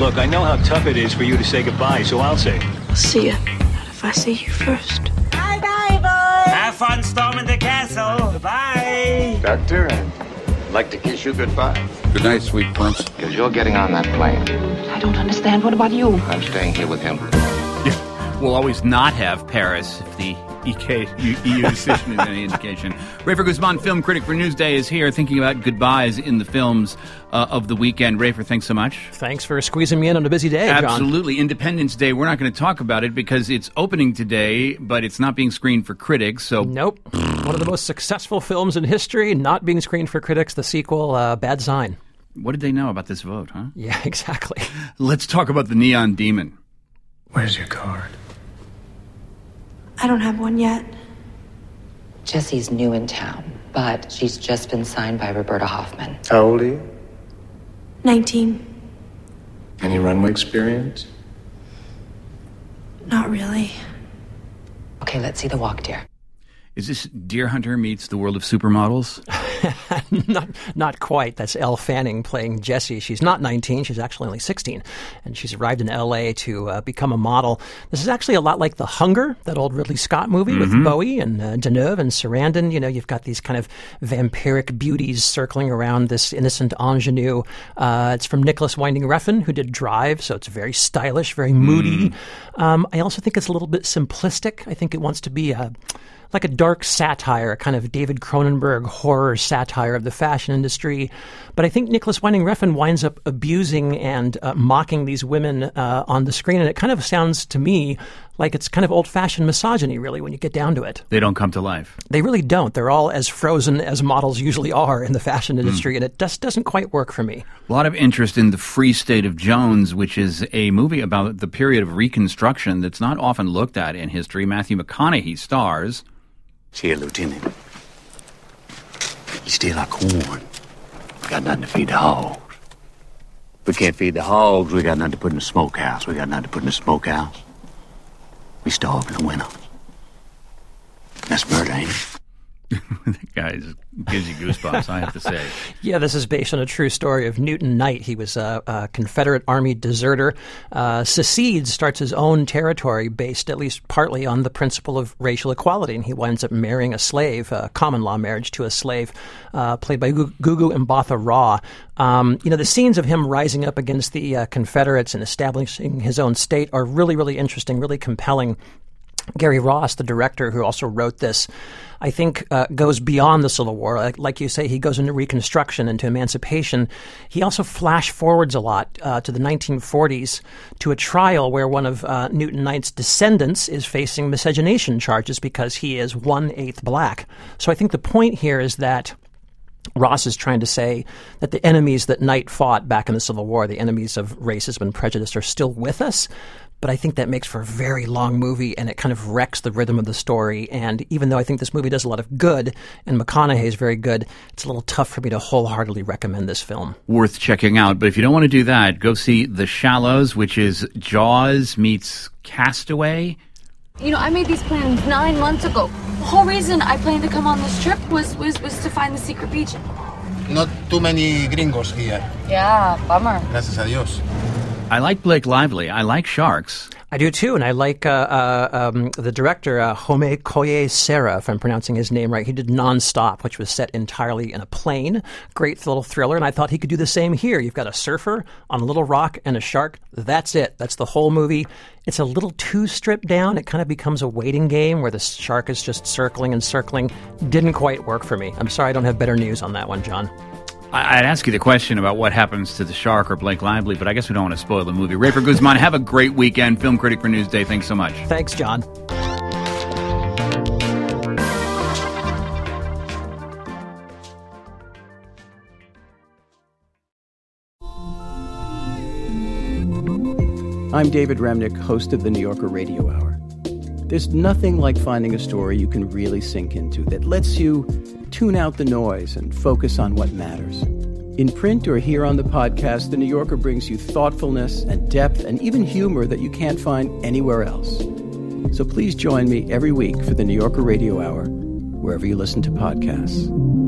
Look, I know how tough it is for you to say goodbye, so I'll say it. I'll see you. Not if I see you first. Bye-bye, boys! Have fun storming the castle. Bye! Doctor, I'd like to kiss you goodbye. Good night, sweet prince. Because you're getting on that plane. I don't understand. What about you? I'm staying here with him. We'll always not have Paris if the EU decision is any indication. Rafer Guzman, film critic for Newsday, is here thinking about goodbyes in the films of the weekend. Rafer, thanks so much. Thanks for squeezing me in on a busy day, John. Absolutely. Independence Day, we're not going to talk about it because it's opening today, but it's not being screened for critics. So Nope. One of the most successful films in history, not being screened for critics. The sequel, bad sign. What did they know about this vote, huh? Yeah, exactly. Let's talk about the Neon Demon. Where's your card? I don't have one yet. Jessie's new in town, but she's just been signed by Roberta Hoffman. How old are you? 19. Any runway experience? Not really. Okay, let's see the walk, dear. Is this Deer Hunter meets the world of supermodels? Not quite. That's Elle Fanning playing Jessie. She's not 19. She's actually only 16. And she's arrived in L.A. to become a model. This is actually a lot like The Hunger, that old Ridley Scott movie with Bowie and Deneuve and Sarandon. You know, you've got these kind of vampiric beauties circling around this innocent ingenue. It's from Nicholas Winding Refn, who did Drive, so it's very stylish, very moody. I also think it's a little bit simplistic. I think it wants to be like a dark satire, a kind of David Cronenberg horror satire of the fashion industry. But I think Nicholas Winding Refn winds up abusing and mocking these women on the screen, and it kind of sounds to me like it's kind of old-fashioned misogyny, really, when you get down to it. They don't come to life. They really don't. They're all as frozen as models usually are in the fashion industry, and it just doesn't quite work for me. A lot of interest in The Free State of Jones, which is a movie about the period of Reconstruction that's not often looked at in history. Matthew McConaughey stars. See here, Lieutenant. You steal our corn. We got nothing to feed the hogs. We can't feed the hogs. We got nothing to put in the smokehouse. We got nothing to put in the smokehouse. We starve in the winter. That's murder, ain't it? That guy gives you goosebumps, I have to say. Yeah, this is based on a true story of Newton Knight. He was a Confederate Army deserter, secedes, starts his own territory based at least partly on the principle of racial equality, and he winds up marrying a slave, a common law marriage to a slave, played by Gugu Mbatha Raw. The scenes of him rising up against the Confederates and establishing his own state are really, really interesting, really compelling. Gary Ross, the director who also wrote this, I think goes beyond the Civil War. Like you say, he goes into Reconstruction, into emancipation. He also flash forwards a lot to the 1940s, to a trial where one of Newton Knight's descendants is facing miscegenation charges because he is 1/8 black. So I think the point here is that Ross is trying to say that the enemies that Knight fought back in the Civil War, the enemies of racism and prejudice, are still with us. But I think that makes for a very long movie, and it kind of wrecks the rhythm of the story. And even though I think this movie does a lot of good, and McConaughey is very good, it's a little tough for me to wholeheartedly recommend this film. Worth checking out. But if you don't want to do that, go see The Shallows, which is Jaws meets Castaway. You know, I made these plans 9 months ago. The whole reason I planned to come on this trip was to find the secret beach. Not too many gringos here. Yeah, bummer. Gracias a Dios. I like Blake Lively. I like sharks. I do too, and I like the director, Home Koye Serra, if I'm pronouncing his name right. He did Non-Stop, which was set entirely in a plane. Great little thriller, and I thought he could do the same here. You've got a surfer on a little rock and a shark. That's it. That's the whole movie. It's a little too stripped down. It kind of becomes a waiting game where the shark is just circling and circling. Didn't quite work for me. I'm sorry I don't have better news on that one, John. I'd ask you the question about what happens to the shark or Blake Lively, but I guess we don't want to spoil the movie. Rafer Guzman, have a great weekend. Film critic for Newsday. Thanks so much. Thanks, John. I'm David Remnick, host of the New Yorker Radio Hour. There's nothing like finding a story you can really sink into that lets you tune out the noise and focus on what matters. In print or here on the podcast, The New Yorker brings you thoughtfulness and depth and even humor that you can't find anywhere else. So please join me every week for the New Yorker Radio Hour, wherever you listen to podcasts.